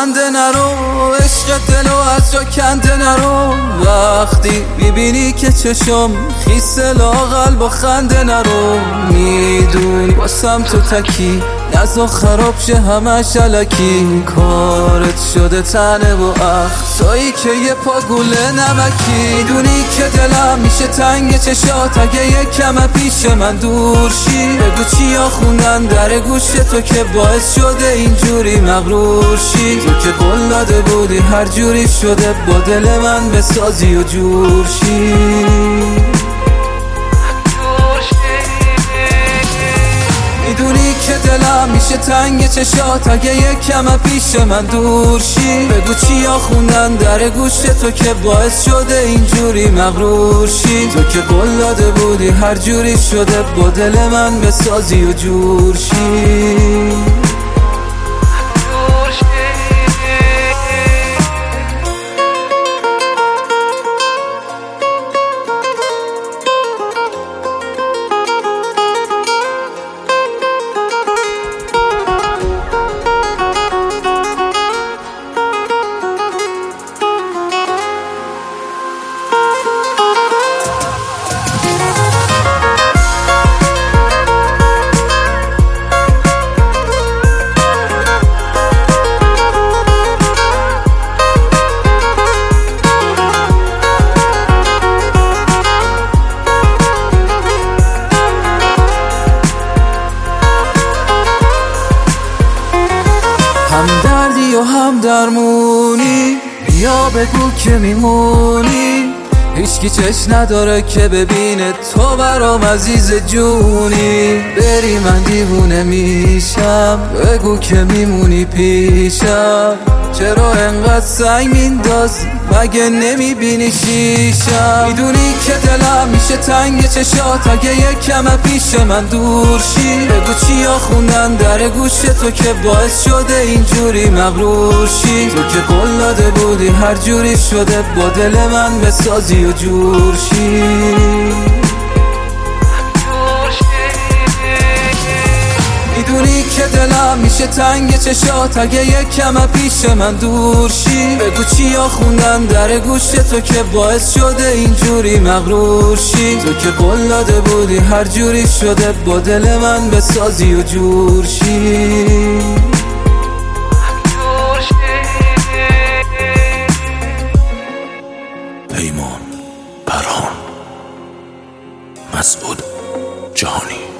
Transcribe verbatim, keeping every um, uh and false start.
خنده نرو، عشق دلو از جا کنده نرو. وقتی میبینی که چشم خیسه لاغل با خنده نرو. میدونی واسم تو تکی نزا خراب شه همش علکی. کارت شده تنه و اخ تویی که یه پا گوله نمکی. میدونی که دلم میشه تنگ چشات اگه یک کم پیش من دور شی. بگو چیا خوندن در گوش تو که باعث شده اینجوری مغرور شی. تو که قول داده بودی هر جوری شده با دل من بسازی و جور شی. میدونی که دلم میشه تنگ چشات اگه یک کم پیش من دور شی. بگو چیا خوندن در گوش تو که باعث شده اینجوری مغرور شی. تو که قول داده بودی هر جوری شده با دل من بسازی و جور شی. هم دردی و هم درمونی، یا بگو که میمونی. هیچکی چشم نداره که ببینه تو برام عزیز جونی. بری من دیوونه میشم، بگو که میمونی پیشم. چرا انقدر سعی میندازی مگه نمیبینی شیشم؟ میدونی که دلم میشه تنگ چشات اگه یک کم پیش من دور شی. بگو چیا خوندن در گوش تو که باعث شده اینجوری مغرور شی. تو که قول داده بودی هر جوری شده با دل من بسازی و جور شی. میدونی که دلم میشه تنگ چشات اگه یک کم پیش من دور شی. بگو چیا خوندن در گوش تو که باعث شده اینجوری مغرور شی. تو که قول داده بودی هر جوری شده با دل من بسازی و جور شی. پیمان، پرهان، مسعود جهانی.